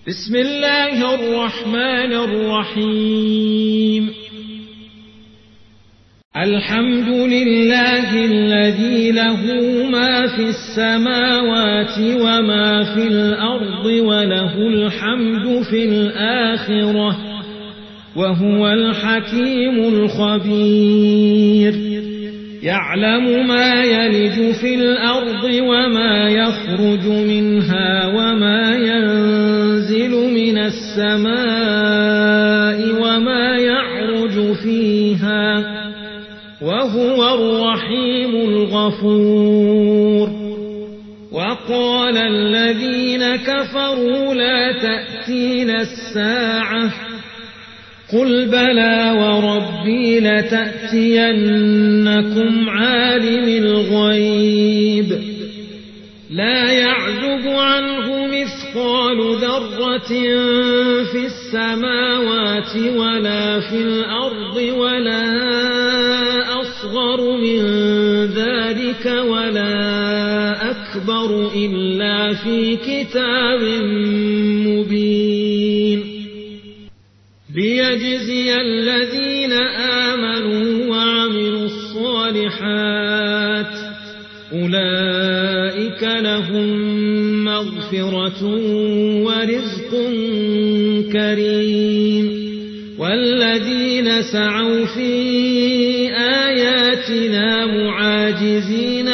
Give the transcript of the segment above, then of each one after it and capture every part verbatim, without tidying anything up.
بسم الله الرحمن الرحيم الحمد لله الذي له ما في السماوات وما في الأرض وله الحمد في الآخرة وهو الحكيم الخبير يعلم ما يلج في الأرض وما يخرج منها وما ينزل من السماء وما يعرج فيها وهو الرحيم الغفور وقال الذين كفروا لا تأتينا الساعة قل بلى وربي لتأتينكم عالم الغيب لا يعزب عنه مثقال ذرة في السماوات ولا في الأرض ولا أصغر من ذلك ولا أكبر إلا في كتاب مبين ليجزي الذين آمنوا وعملوا الصالحات أولئك لهم مغفرة ورزق كريم والذين سعوا في آياتنا معاجزين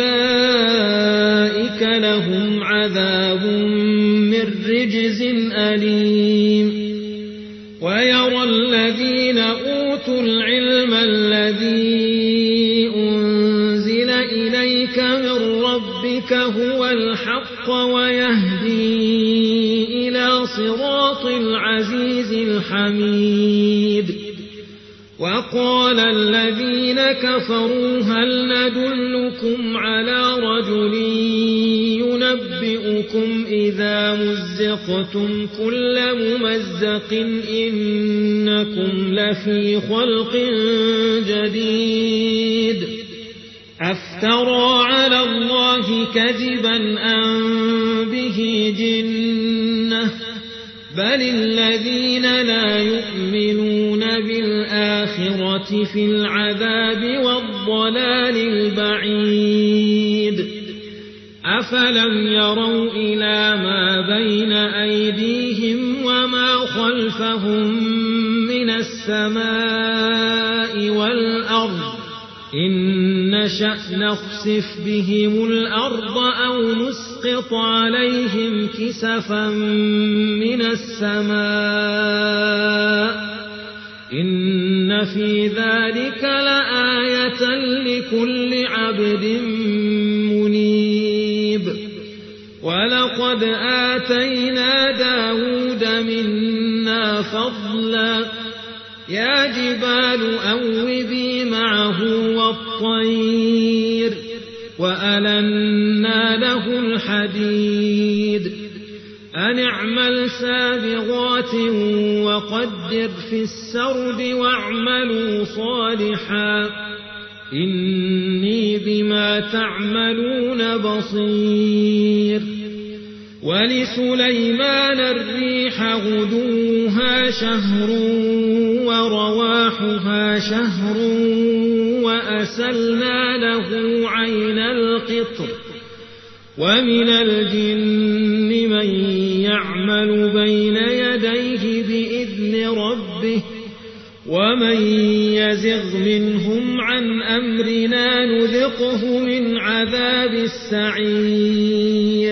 أولئك لهم عذاب من رجز أليم ويرى الذين أوتوا العلم الذي أنزل إليك من ربك هو الحق ويهدي إلى صراط العزيز الحميد وقال الذين كفروا هل ندلكم على رجل ينبئكم إذا مزقتم كل ممزق إنكم لفي خلق جديد أفترى على الله كذبا أم به جنة بل الذين لا يؤمنون بالآخرة في العذاب والضلال البعيد أفلم يروا إلى ما بين أيديهم وما خلفهم من السماء والأرض إن نشأ نخسف بهم الأرض أو نسقط عليهم كسفا من السماء إن في ذلك لآية لكل عبد منيب ولقد آتينا داود منا فضلا يا جبال أوبي معه والطير وألنا له الحديد أن اعمل سابغات وقدر في السرد واعملوا صالحا إني بما تعملون بصير ولسليمان الريح غدوها شهر ورواحها شهر وأسلنا له عين القطر ومن الجن من يعمل بين يديه بإذن ربه ومن يزغ منهم عن أمرنا نذقه من عذاب السعير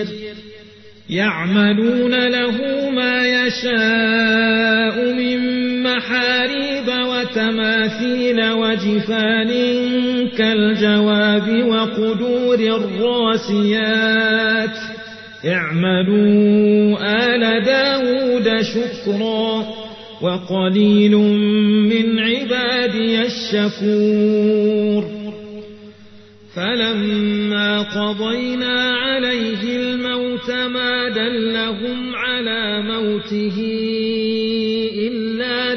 يعملون له ما يشاء من محاريب وتماثيل وجفان كالجواب وقدور الراسيات اعملوا آل داود شكرا وقليل من عبادي الشكور فلما قضينا عليه الموت ما دلهم على موته إلا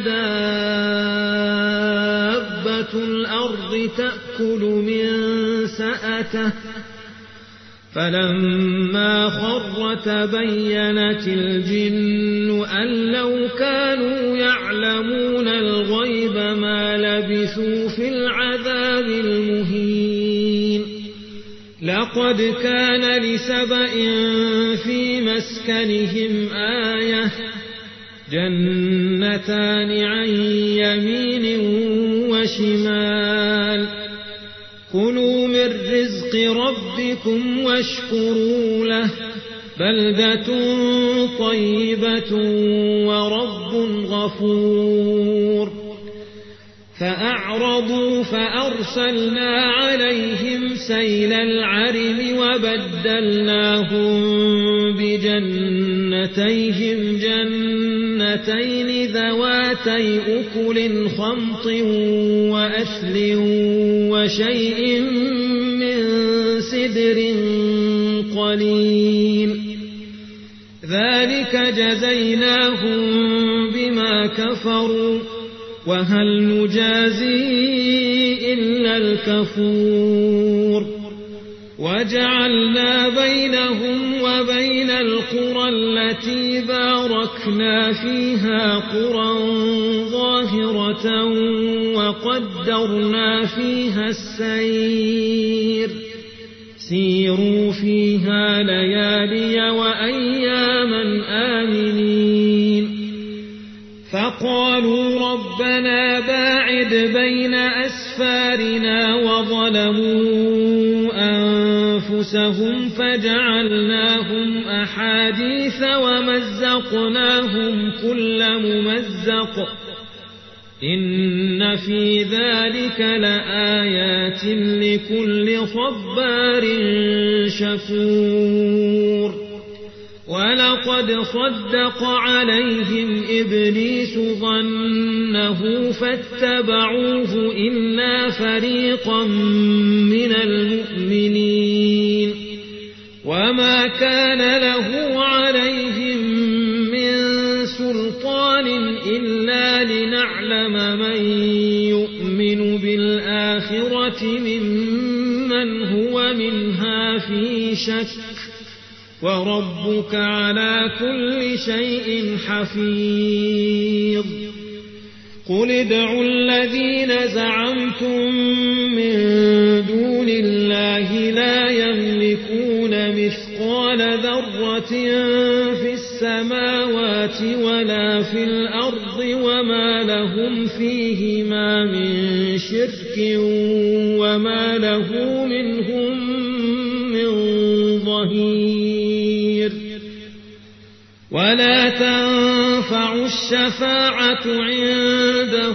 دابة الأرض تأكل من سأته فلما خر تبينت الجن أن لو كانوا يعلمون الغيب ما لبثوا في العذاب المهين لقد كان لسبإ في مسكنهم آية جنتان عن يمين وشمال كلوا من رزق ربكم واشكروا له بلدة طيبة ورب غفور فأعرضوا فأرسلنا عليهم سيل العرم وبدلناهم بجنتيهم جنتين ذواتي أكل خمط وأثل وشيء من سدر قليل ذلك جزيناهم بما كفروا وهل نجازي إلا الكفور وجعلنا بينهم وبين القرى التي باركنا فيها قرى ظاهرة وقدرنا فيها السير سيروا فيها ليالي وأياما آمنين فقالوا ربنا باعد بين أسفارنا وظلموا أنفسهم فجعلناهم أحاديث ومزقناهم كل ممزق إن في ذلك لآيات لكل صبار شكور ولقد صدق عليهم إبليس ظنه فاتبعوه إلا فريقا من المؤمنين وما كان له عليهم من سلطان إلا لنعلم من يؤمن بالآخرة ممن هو منها في شك وربك على كل شيء حفيظ قل ادعوا الذين زعمتم من دون الله لا يملكون مثقال ذرة في السماوات ولا في الأرض وما لهم فيهما من شرك وما له منهم من ظهير ولا تنفع الشفاعة عنده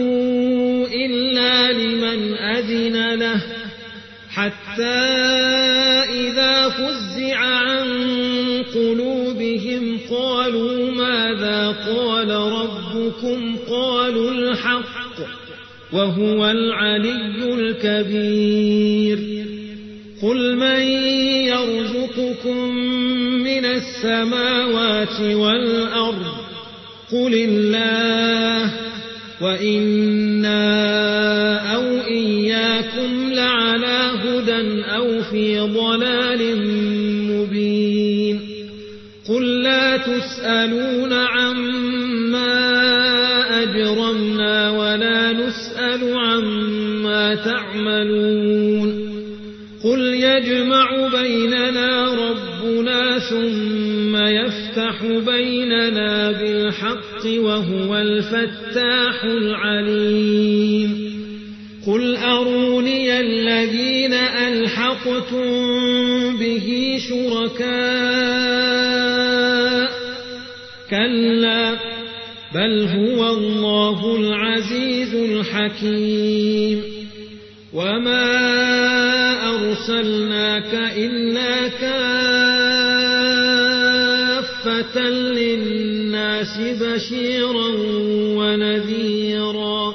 إلا لمن أذن له حتى إذا فزع عن قلوبهم قالوا ماذا قال ربكم قالوا الحق وهو العلي الكبير قل من يرزقكم من السماوات والأرض قل الله وإنا أو إياكم لعلى هدى أو في ضلال مبين قل لا تسألون عما أجرمنا ولا نسأل عما تعملون قل يجمع بيننا ربنا ثم يفتح بيننا بالحق وهو الفتاح العليم قل أروني الذين ألحقتم به شركاء كلا بل هو الله العزيز الحكيم وما أرسلناك إلا كافة للناس بشيرا ونذيرا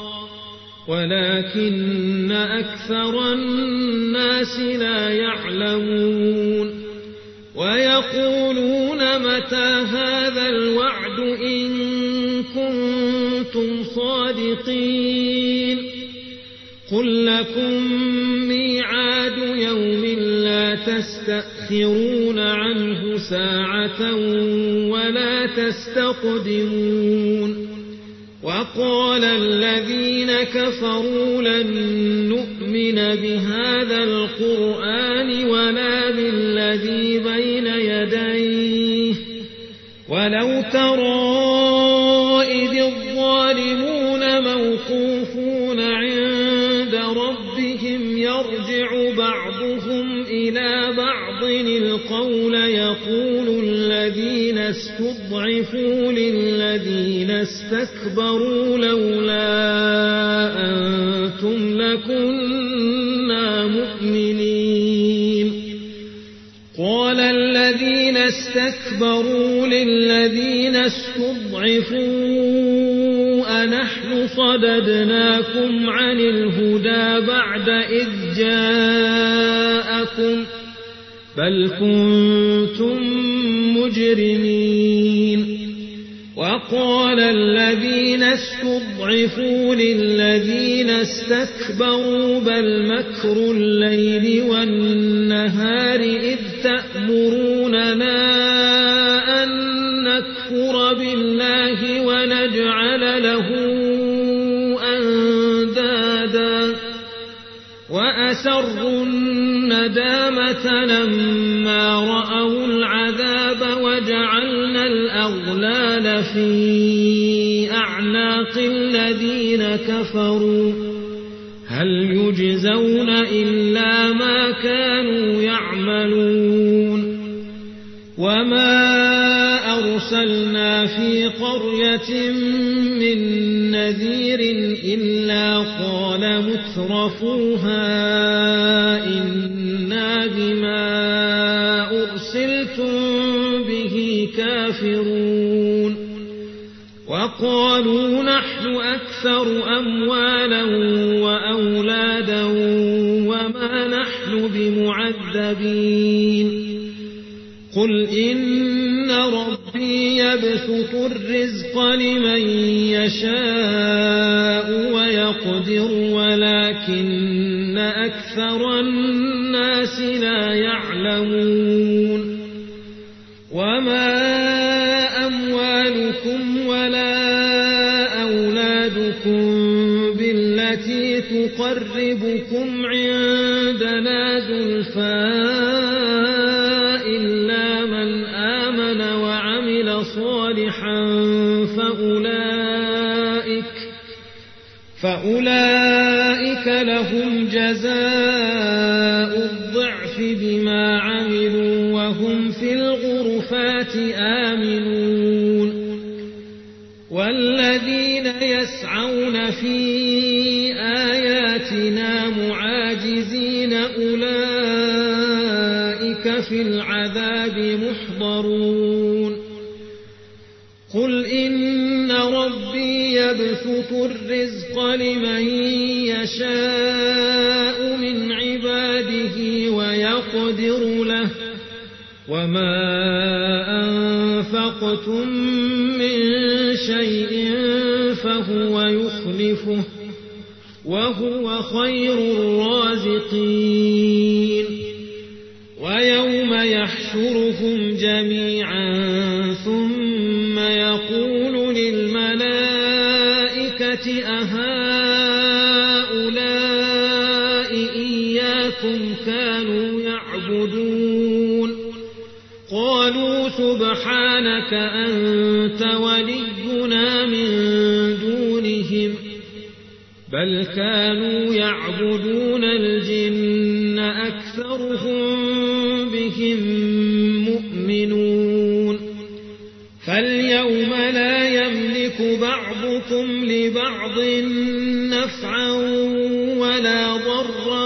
ولكن أكثر الناس لا يعلمون ويقولون متى هذا الوعد إن كنتم صادقين قل لكم ميعاد يوم لا تستأخرون تستأخرون عنه ساعة ولا تستقدمون وقال الذين كفروا لن نؤمن بهذا القرآن ولا بالذي بين يديه ولو ترى إذ الظالمون موقوفون عند ربهم يرجع بعضهم إلى بعض القول يقول الذين استضعفوا للذين استكبروا لولا أنتم لكنا مؤمنين قال الذين استكبروا للذين استضعفوا أنحن صددناكم عن الهدى بعد إذ جاءكم بل كنتم مجرمين وقال الذين استضعفوا للذين استكبروا بل مكر الليل والنهار إذ تأمروننا أن نكفر بالله ونجعل له أندادا وأسروا الندامة لما رأوا العذاب وجعلنا الأغلال في أعناق الذين كفروا هل يجزون إلا ما كانوا يعملون وما أرسلنا في قرية من نذير إلا قال مترفوها إنا بما أرسلتم به كافرون وقالوا نحن أكثر أموالا وأولادا وما نحن بمعذبين قل إن ربي يبسط الرزق لمن يشاء ويقدر ولكن أكثر الناس لا يعلمون وما أموالكم ولا أولادكم بالتي تقربكم عندنا زلفى إلا من آمن وعمل صالحا فأولئك فأولئك لهم جزاء الضعف بما عملوا وهم في الغرفات آمنون والذين يسعون في آياتنا معاجزين أولئك في العذاب محضرون قل إن ربي يبسط الرزق لمن يشاء من عباده ويقدر له وما أنفقتم من شيء فهو يخلفه وهو خير الرازقين ويوم يحشرهم جميعا ثم يقول للملائكة أهؤلاء إياكم كانوا يعبدون قالوا سبحانك أنت ولينا من دونهم بل كانوا يعبدون الجن أكثرهم بهم مؤمنون فاليوم لا يملك بعضكم لبعض نفعا ولا ضرا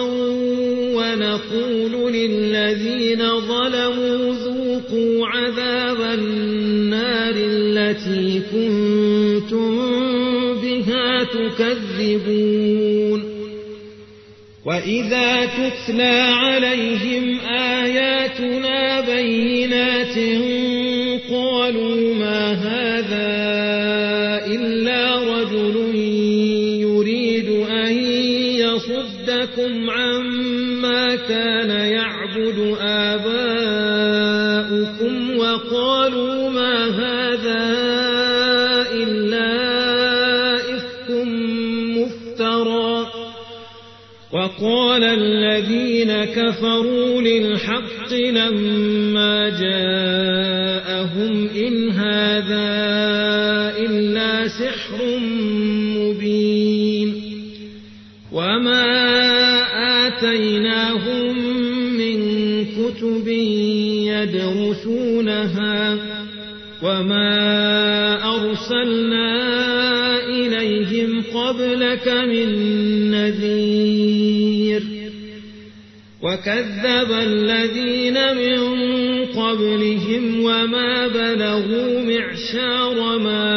ونقول للذين ظلموا ذوقوا عذاب النار التي كنتم بها تكذبون وإذا تتلى عليهم آياتنا بينات قالوا ما هذا إلا رجل يريد أن يصدكم عما كان يعبد آباؤكم كفروا للحق لما جاءهم إن هذا إلا سحر مبين وما آتيناهم من كتب يدرسونها وما أرسلنا إليهم قبلك من نذير وكذب الذين من قبلهم وما بلغوا معشار ما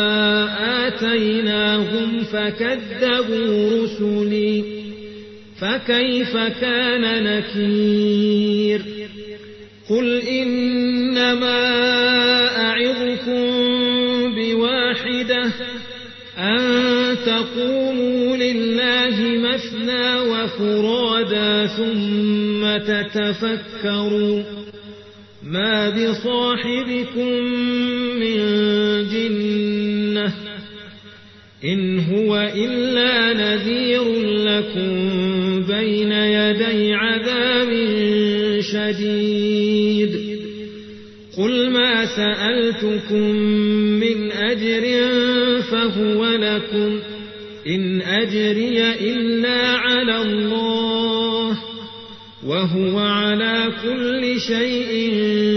آتيناهم فكذبوا رسلي فكيف كان نكير قل إنما أعظكم بواحدة أن تقوموا لله مثنى وفرادا ثم تتفكروا ما بصاحبكم من جنة إن هو إلا نذير لكم بين يدي عذاب شديد قل ما سألتكم من أجر فهو لكم إن أجري إلا على الله وهو على كل شيء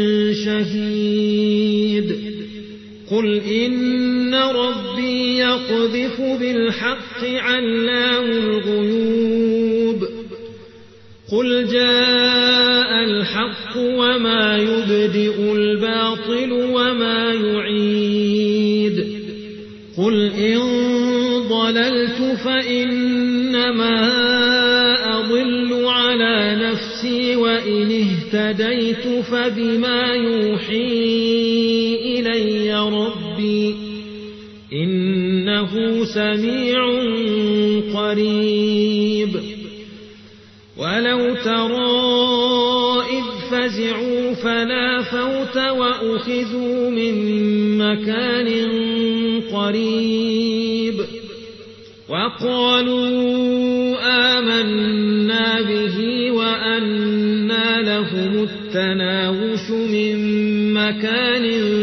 شهيد قل إن ربي يقذف بالحق علام الغيوب قل جاء الحق وما يبدئ الباطل وما يعيد قل إن ضللت فإنما أضل على نفسي وإن اهتديت فبما يوحي إلي ربي إنه سميع قريب ولو ترى إذ فزعوا فلا فوت وأخذوا من مكان قريب وقالوا آمنا به وأنى لهم التناوش من مكان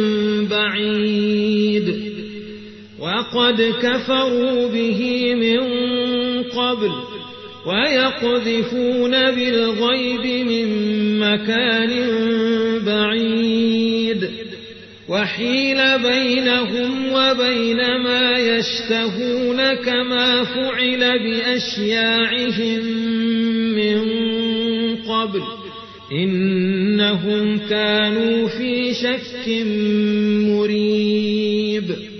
بعيد وقد كفروا به من قبل ويقذفون بالغيب من مكان بعيد وحيل بينهم وبين ما يشتهون كما فعل بأشياعهم من قبل إنهم كانوا في شك مريب